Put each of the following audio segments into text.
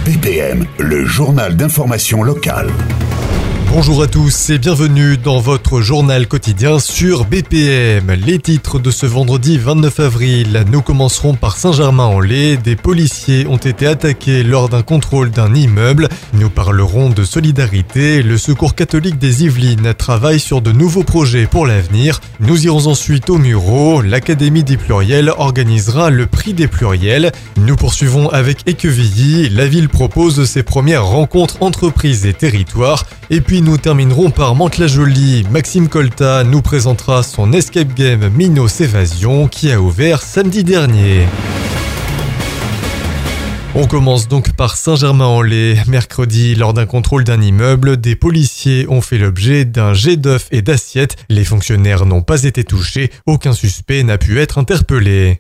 BPM, le journal d'information locale. Bonjour à tous et bienvenue dans votre journal quotidien sur BPM. Les titres de ce vendredi 29 avril. Nous commencerons par Saint-Germain-en-Laye. Des policiers ont été attaqués lors d'un contrôle d'un immeuble. Nous parlerons de solidarité. Le Secours catholique des Yvelines travaille sur de nouveaux projets pour l'avenir. Nous irons ensuite au Mureaux. L'Académie des Pluriels organisera le prix des Pluriels. Nous poursuivons avec Équevilly. La ville propose ses premières rencontres entreprises et territoires. Et puis nous terminerons par Mantes-la-Jolie. Maxime Colta nous présentera son escape game Minos Évasion qui a ouvert samedi dernier. On commence donc par Saint-Germain-en-Laye. Mercredi, lors d'un contrôle d'un immeuble, des policiers ont fait l'objet d'un jet d'œufs et d'assiettes. Les fonctionnaires n'ont pas été touchés. Aucun suspect n'a pu être interpellé.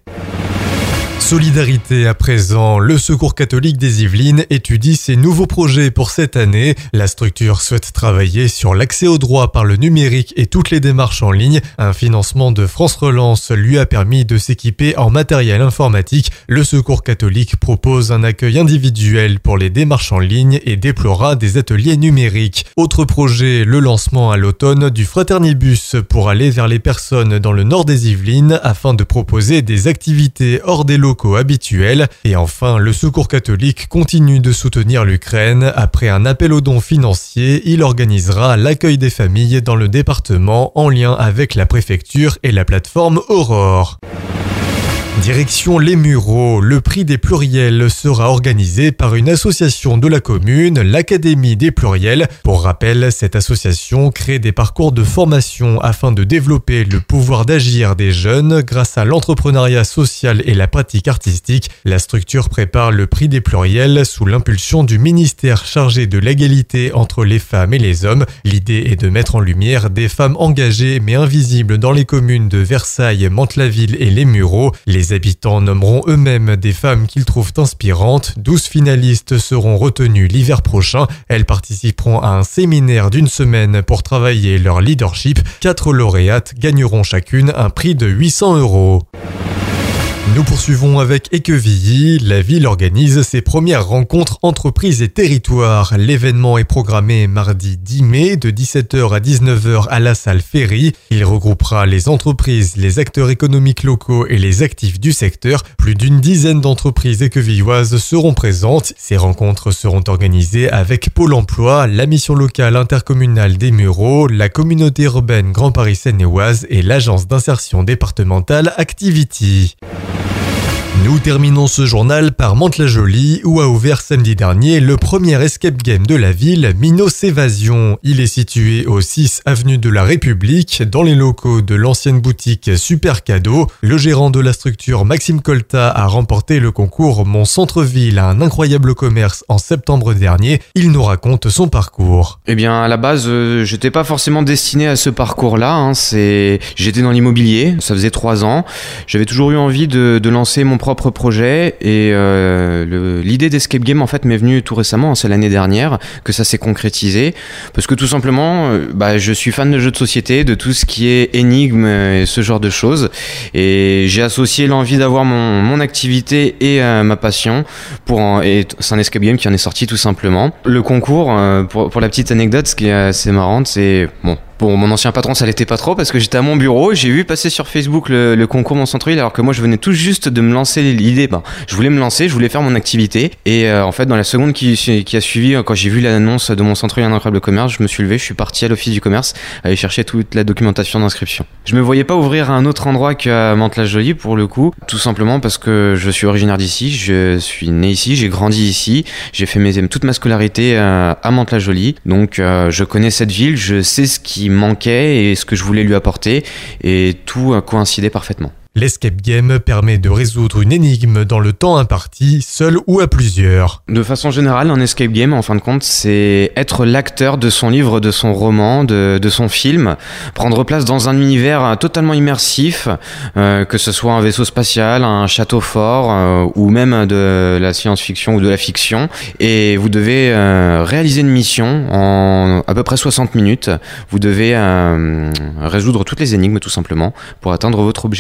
Solidarité à présent, le Secours catholique des Yvelines étudie ses nouveaux projets pour cette année. La structure souhaite travailler sur l'accès au droit par le numérique et toutes les démarches en ligne. Un financement de France Relance lui a permis de s'équiper en matériel informatique. Le Secours catholique propose un accueil individuel pour les démarches en ligne et déploiera des ateliers numériques. Autre projet, le lancement à l'automne du Fraternibus pour aller vers les personnes dans le nord des Yvelines afin de proposer des activités hors des locaux habituels. Et enfin, le Secours catholique continue de soutenir l'Ukraine. Après un appel aux dons financiers, il organisera l'accueil des familles dans le département en lien avec la préfecture et la plateforme Aurore. Direction les Mureaux, le prix des Pluriels sera organisé par une association de la commune, l'Académie des Pluriels. Pour rappel, cette association crée des parcours de formation afin de développer le pouvoir d'agir des jeunes grâce à l'entrepreneuriat social et la pratique artistique. La structure prépare le prix des Pluriels sous l'impulsion du ministère chargé de l'égalité entre les femmes et les hommes. L'idée est de mettre en lumière des femmes engagées mais invisibles dans les communes de Versailles, Mantes-la-Ville et les Mureaux. Les habitants nommeront eux-mêmes des femmes qu'ils trouvent inspirantes. 12 finalistes seront retenues l'hiver prochain. Elles participeront à un séminaire d'une semaine pour travailler leur leadership. 4 lauréates gagneront chacune un prix de 800 €. Nous poursuivons avec Équevilly. La ville organise ses premières rencontres entreprises et territoires. L'événement est programmé mardi 10 mai de 17h à 19h à la salle Ferry. Il regroupera les entreprises, les acteurs économiques locaux et les actifs du secteur. Plus d'une dizaine d'entreprises équevilloises seront présentes. Ces rencontres seront organisées avec Pôle emploi, la mission locale intercommunale des Mureaux, la communauté urbaine Grand Paris Seine-et-Oise et l'agence d'insertion départementale Activity. Nous terminons ce journal par Mantes-la-Jolie où a ouvert samedi dernier le premier escape game de la ville, Minos Évasion. Il est situé au 6 avenue de la République, dans les locaux de l'ancienne boutique Super Cadeau. Le gérant de la structure, Maxime Colta, a remporté le concours Mon Centre-Ville à un incroyable commerce en septembre dernier. Il nous raconte son parcours. Eh bien, à la base, j'étais pas forcément destiné à ce parcours-là. J'étais dans l'immobilier, ça faisait 3 ans. J'avais toujours eu envie de lancer mon propre projet et l'idée d'escape game en fait m'est venue tout récemment, c'est l'année dernière que ça s'est concrétisé parce que tout simplement je suis fan de jeux de société, de tout ce qui est énigmes et ce genre de choses et j'ai associé l'envie d'avoir mon activité et ma passion et c'est un escape game qui en est sorti tout simplement. Le concours, pour la petite anecdote, ce qui est assez marrant, c'est Pour mon ancien patron, ça l'était pas trop parce que j'étais à mon bureau, j'ai vu passer sur Facebook le concours Mon Centre-Ville alors que moi je venais tout juste de me lancer l'idée. Je voulais me lancer, je voulais faire mon activité et en fait dans la seconde qui a suivi, quand j'ai vu l'annonce de Mon Centre-Ville, un incroyable commerce, je me suis levé, je suis parti à l'office du commerce aller chercher toute la documentation d'inscription. Je me voyais pas ouvrir à un autre endroit qu'à Mantes-la-Jolie pour le coup, tout simplement parce que je suis originaire d'ici, je suis né ici, j'ai grandi ici, j'ai fait toute ma scolarité à Mantes-la-Jolie, donc je connais cette ville, je sais ce qui manquait et ce que je voulais lui apporter et tout coïncidait parfaitement. L'escape game permet de résoudre une énigme dans le temps imparti, seul ou à plusieurs. De façon générale, un escape game, en fin de compte, c'est être l'acteur de son livre, de son roman, de son film, prendre place dans un univers totalement immersif, que ce soit un vaisseau spatial, un château fort, ou même de la science-fiction ou de la fiction. Et vous devez réaliser une mission en à peu près 60 minutes. Vous devez résoudre toutes les énigmes, tout simplement, pour atteindre votre objectif.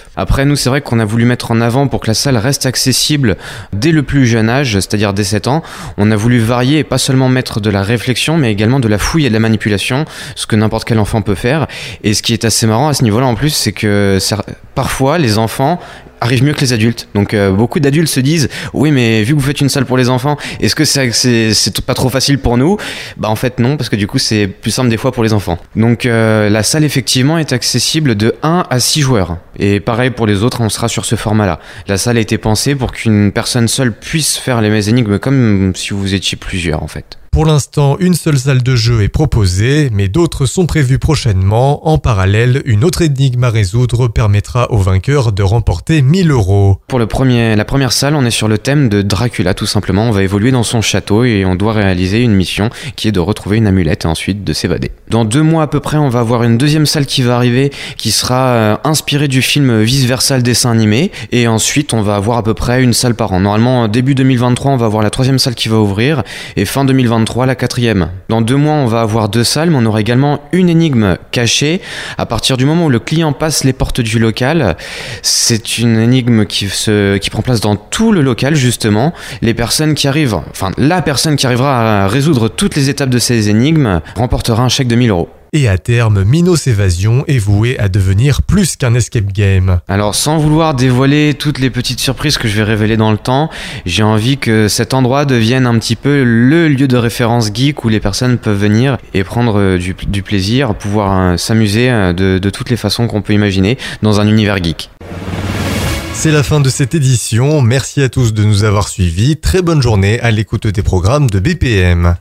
neuf. Après, nous, c'est vrai qu'on a voulu mettre en avant pour que la salle reste accessible dès le plus jeune âge, c'est-à-dire dès 7 ans. On a voulu varier et pas seulement mettre de la réflexion, mais également de la fouille et de la manipulation, ce que n'importe quel enfant peut faire. Et ce qui est assez marrant à ce niveau-là en plus, c'est que parfois les enfants arrivent mieux que les adultes. Donc beaucoup d'adultes se disent oui, mais vu que vous faites une salle pour les enfants, est-ce que c'est pas trop facile pour nous ? Bah en fait non, parce que du coup c'est plus simple des fois pour les enfants. Donc la salle effectivement est accessible de 1 à 6 joueurs. Et pareil pour les autres, on sera sur ce format-là. La salle a été pensée pour qu'une personne seule puisse faire les énigmes comme si vous étiez plusieurs en fait. Pour l'instant, une seule salle de jeu est proposée, mais d'autres sont prévues prochainement. En parallèle, une autre énigme à résoudre permettra au vainqueur de remporter 1 000 €. Pour la première salle, on est sur le thème de Dracula, tout simplement. On va évoluer dans son château et on doit réaliser une mission qui est de retrouver une amulette et ensuite de s'évader. Dans 2 mois à peu près, on va avoir une deuxième salle qui va arriver, qui sera inspirée du film Vice Versa, le dessin animé. Et ensuite, on va avoir à peu près une salle par an. Normalement, début 2023, on va avoir la 3e salle qui va ouvrir et fin 2023, la 4e. Dans 2 mois, on va avoir 2 salles, mais on aura également une énigme cachée. À partir du moment où le client passe les portes du local, c'est une énigme qui prend place dans tout le local, justement. La personne qui arrivera à résoudre toutes les étapes de ces énigmes remportera un chèque de 1 000 €. Et à terme, Minos Évasion est voué à devenir plus qu'un escape game. Alors sans vouloir dévoiler toutes les petites surprises que je vais révéler dans le temps, j'ai envie que cet endroit devienne un petit peu le lieu de référence geek où les personnes peuvent venir et prendre du plaisir, pouvoir s'amuser de toutes les façons qu'on peut imaginer dans un univers geek. C'est la fin de cette édition, merci à tous de nous avoir suivis, très bonne journée à l'écoute des programmes de BPM.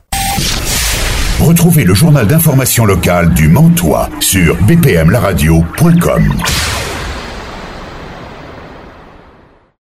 Retrouvez le journal d'information locale du Mantois sur bpmlaradio.com.